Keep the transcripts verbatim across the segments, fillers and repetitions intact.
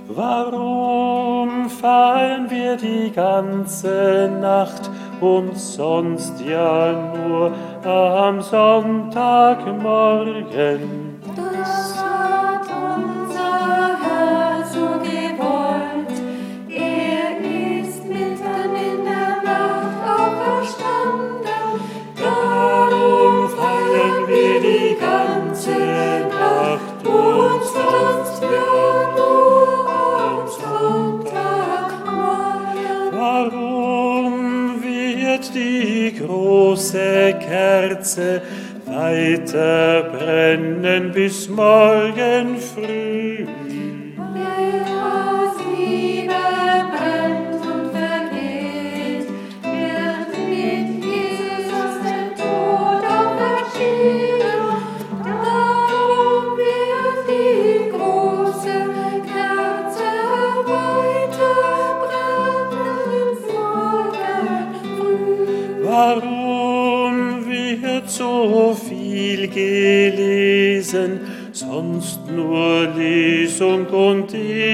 Warum fahren wir die ganze Nacht und sonst ja nur am Sonntagmorgen? Das hat unser Herr so gewollt. Er ist mitten in der Nacht auferstanden. Darum feiern wir die ganze Nacht und sonst ja nur am Sonntagmorgen. Warum wird die große Kerze weiter brennen bis morgen früh? Wer aus Liebe brennt und vergeht, wird mit Jesus aus dem Tod auferstehen. Darum wird die große Kerze weiter brennen bis morgen früh. Warum wird so viel gelesen, sonst nur Lesung und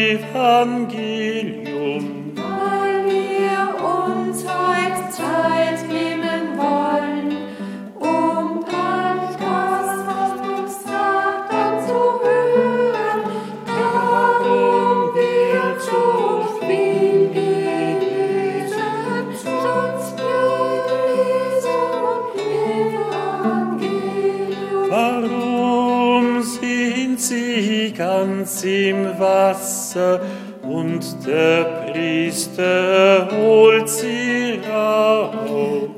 Evangelium? Weil wir uns heut Zeit nehmen wollen, um all das, was uns sagt, anzuhören. Darum wird so viel gelesen, sonst nur Lesung und Evangelium. Warum sind sie ganz im Wasser und der Priester holt sie raus?